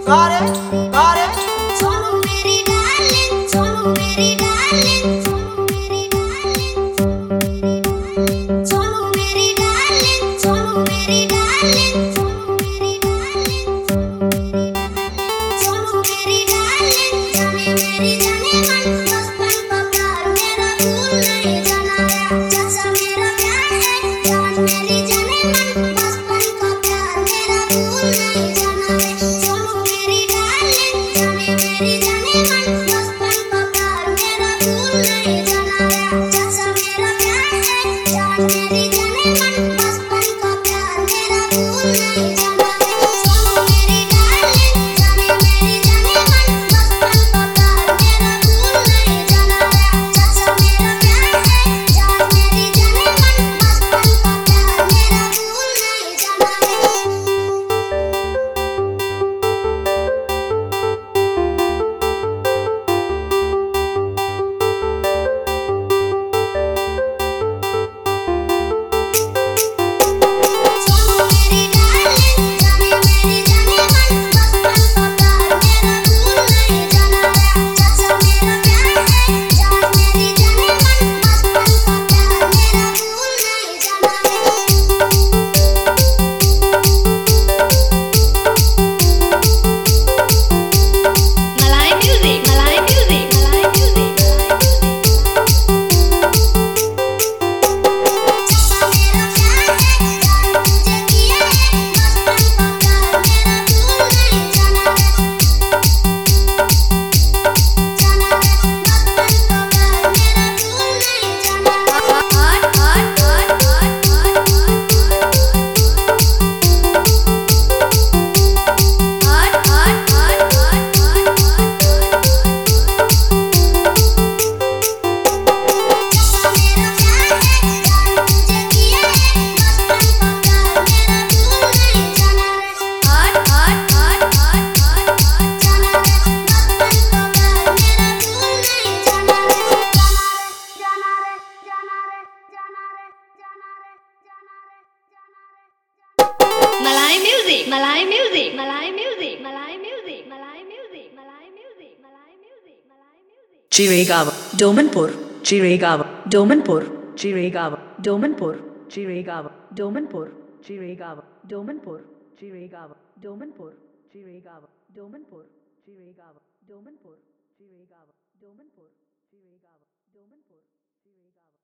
got it. Sonu meri darling, Sonu meri darling, Sonu meri darling, Sonu meri darling, Sonu meri darling, Sonu meri darling, Sonu meri darling, जाने मेरी जाने मन बचपन का प्यार मेरा भूल नहीं जाना रे जैसा मेरा प्यार है जान मेरी जाने मन बचपन का प्यार मेरा भूल नहीं जाना रे सोनू मेरी डार्लिंग जाने मेरी जाने मन बचपन का प्यार मेरा भूल नहीं जाना रे जैसा मेरा प्यार है जान मेरी जाने मन बचपन का प्यार मेरा भूल नहीं जाना रे सोनू मेरी डार्लिंग जाने मेरी जाने मन बचपन का प्यार मेरा भूल नहीं जाना रे जैसा मेरा प्यार है जान मेरी जाने मन बचपन का प्यार मेरा भूल नहीं जाना रे सोनू मेरी डार्लिंग जाने मेरी जाने मन बचपन का प्यार मेरा भूल नहीं जाना रे जैसा मेरा प्यार है जान मेरी जाने मन बचपन का प्यार मेरा भूल नहीं जाना रे Malay music, Malay music, Malay music, जैसा मेरा प्यार है जान तुझे किया है बचपन का प्यार मेरा भूल नहीं जाना रे जाना रे बचपन का प्यार मेरा भूल नहीं जाना जैसा मेरा प्यार है जान तुझे किया है बचपन का प्यार मेरा भूल नहीं जाना रे जाना रे बचपन का प्यार मेरा भूल नहीं जाना रे जाना रे जाना रे जाना रे जाना रे जाना रे Malay music, Malay music, Malay music, Malay music, Malay music, Malay music, Malay music, Malay music. Chiregaon, Domanpur, Chiregaon, Domanpur, Chiregaon, Domanpur, Chiregaon, Domanpur, Chiregaon, Domanpur, Chiregaon, Domanpur, Chiregaon, Domanpur, Chiregaon, Domanpur, Chiregaon, Domanpur, Chiregaon, Domanpur, Chiregaon.